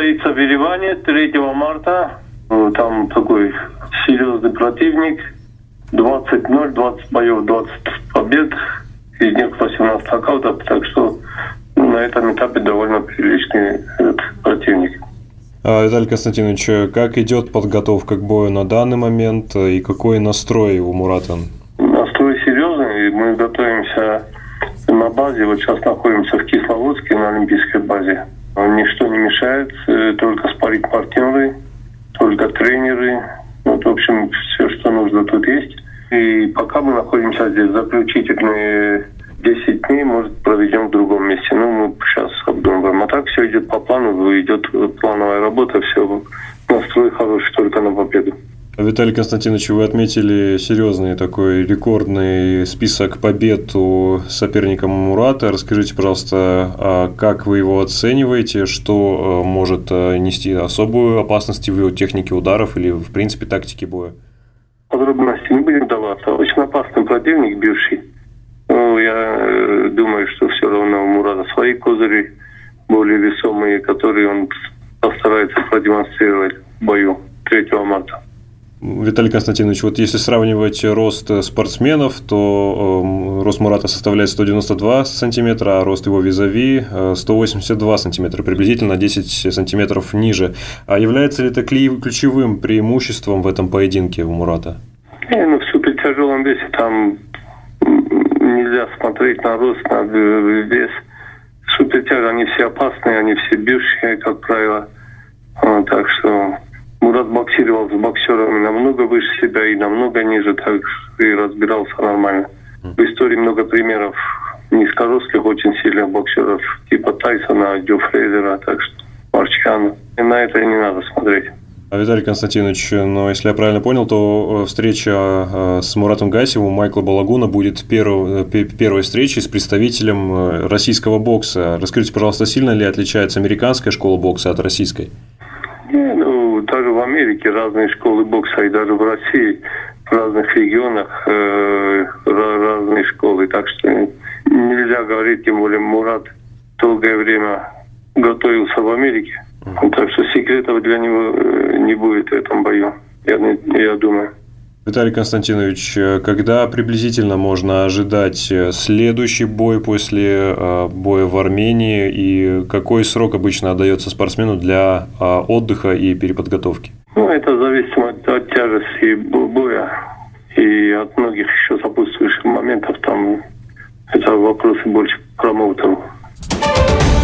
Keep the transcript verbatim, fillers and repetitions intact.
состоится в Ереване третьего марта. Там такой серьезный противник. двадцать ноль, двадцать боев, двадцать побед. Из них восемнадцать нокаутов. Так что на этом этапе довольно приличный этот противник. Виталий Константинович, как идет подготовка к бою на данный момент и какой настрой у Мурата? Настрой серьезный. Мы готовимся на базе. Вот сейчас находимся в Кисловодске на олимпийской базе. Ничто не мешает, только спарринг-партнеры, только тренеры. Вот, в общем, все, что нужно, тут есть. И пока мы находимся здесь, заключительные десять дней, может, проведем в другом месте. Ну, мы сейчас обдумываем. А так все идет по плану, идет плановая работа, все, настрой хороший только на победу. Виталий Константинович, вы отметили серьезный такой рекордный список побед у соперника Мурата. Расскажите, пожалуйста, как вы его оцениваете, что может нести особую опасность в его технике ударов или, в принципе, тактике боя? Подробности не будем даваться. Очень опасный противник, бывший. Ну, я думаю, что все равно у Мурата свои козыри более весомые, которые он постарается продемонстрировать в бою третьего марта. Виталий Константинович, вот если сравнивать рост спортсменов, то э, рост Мурата составляет сто девяносто два сантиметра, а рост его визави э, сто восемьдесят два сантиметра, приблизительно десять сантиметров ниже. А является ли это ключевым преимуществом в этом поединке у Мурата? Не, ну в супертяжелом весе там нельзя смотреть на рост, на вес. Супертяжи, они все опасные, они все бившие, как правило. Вот, так что Мурат боксировал с боксерами намного выше себя и намного ниже, так и разбирался нормально. В истории много примеров низкорослых, очень сильных боксеров, типа Тайсона, Джо Фрейзера, так что Марчана. И на это не надо смотреть. Виталий Константинович, но если я правильно понял, то встреча с Муратом Гассиевым у Майкла Балагуна будет первой, первой встречей с представителем российского бокса. Расскажите, пожалуйста, сильно ли отличается американская школа бокса от российской? Не, ну, даже в Америке разные школы бокса, и даже в России, в разных регионах э, разные школы. Так что нельзя говорить, тем более Мурат долгое время готовился в Америке. Так что секретов для него не будет в этом бою, я, я думаю. Виталий Константинович, когда приблизительно можно ожидать следующий бой после боя в Армении и какой срок обычно отдается спортсмену для отдыха и переподготовки? Ну, это зависит от, от тяжести боя и от многих еще сопутствующих моментов. Там это вопросы больше к промоутеру.